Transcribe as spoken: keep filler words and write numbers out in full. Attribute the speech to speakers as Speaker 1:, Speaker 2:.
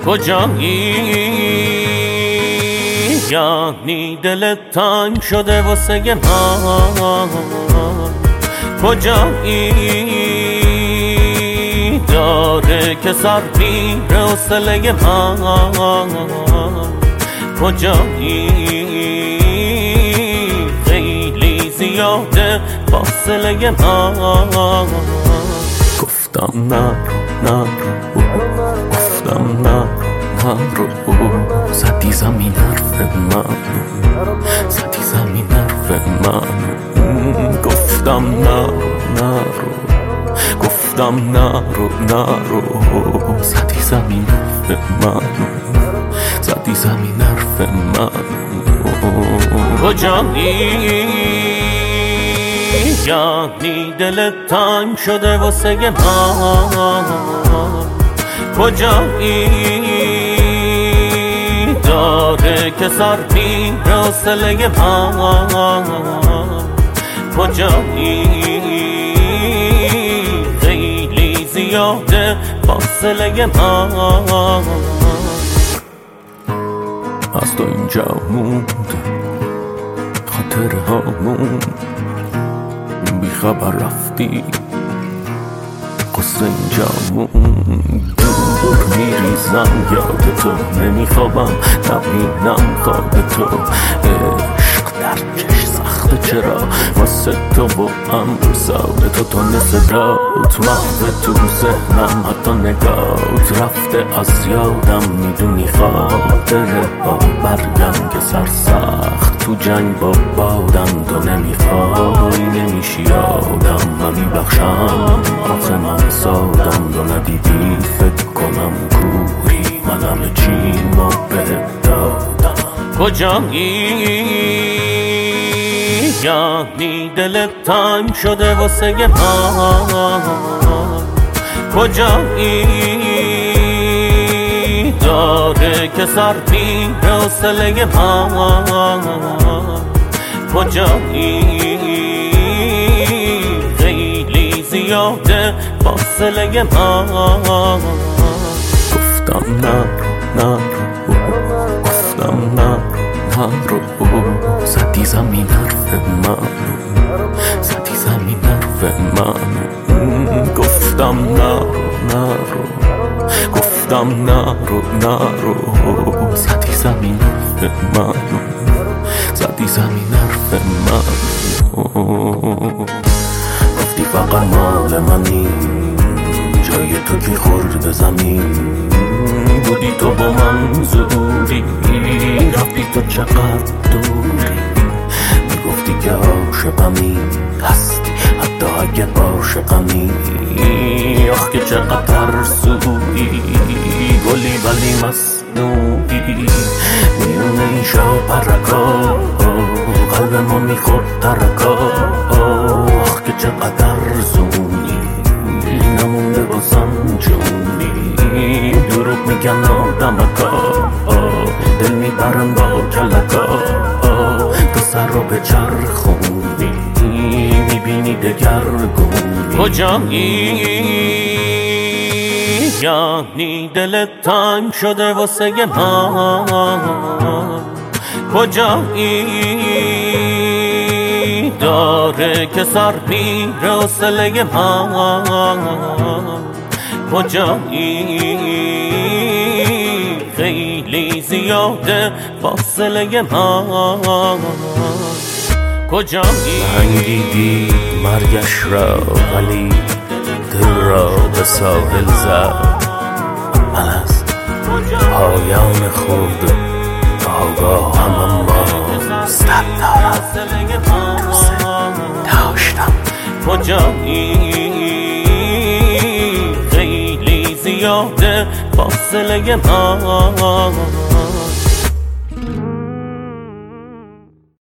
Speaker 1: کجایی؟ یعنی دلت تنگ شده واسه من. کجایی؟ داره که سر میره حوصله من. کجایی؟ خیلی زیاده فاصله من. گفتم نه نه گفتم نه نرو، زدی زمین حرف من، زدی زمین حرف من. گفتم نرو نرو، گفتم نرو نرو، زدی زمین حرف من، زدی زمین حرف من. کجایی؟ یعنی دلت تنگ شده واسه من. کجایی؟ داره که سر میره حوصله من. کجایی؟ خیلی زیاده فاصله من. از تو اینجا موند خاطر هامون، بی خبر رفتی قصه اینجا موند. دور میریزم یاد تو، نمیخوابم نبینم خواب تو. عشق درکش سخته چرا واسه تو و امر ساده تو. تو نصد رات محو تو ذهنم، حتی نگات رفته از یادم. میدونی خاطره ها برگم که سرسخت تو جنگ با بادم. تو نمیخوای نمیشی آدم، من میبخشم آخه من سادم. تو ندیدی فکر کنم کوری، من همه چیمو بهت دادم. کجایی؟ یعنی دلت تنگ شده واسه من. کجایی؟ داره که سر میره حوصله من. کجایی؟ خیلی زیاده فاصله من. گفتم نه نه گفتم نه نرو، زدی زمین حرف من، زدی زمین حرف من. گفتم نرو نرو، گفتم نرو نرو، زدی زمین حرف من، زدی زمین حرف من. گفتی فقط مال منی، جای تو که خورد زمین. بودی تو با من زوری، رفتی تو چقدر دوری. میگفتی که عاشقمی هستی، حتی اگه عاشقمی. آخ که چقدر ترسویی، گلی ولی مصنوعی. میونه این شا پرکا، قلب ما میخورد ترکا. آخ که چقدر زونی، نمونده بازم جونی. دروغ میگن آدمکا، دل میبرن با کلکا. تو سر رو به چرخونی، میبینی دگرگونی. کجایی؟ یعنی دلت تنگ شده واسه من. کجایی؟ داره که سر میره حوصله من. کجایی؟ خیلی زیاده فاصله من. کجایی؟
Speaker 2: انگیدی مرگش را، ولی دل را به ساحل زد. من از پایان خود آگاهم، اما صد دارم دوست داشتم.
Speaker 1: کجایی؟ خیلی زیاده فاصله من.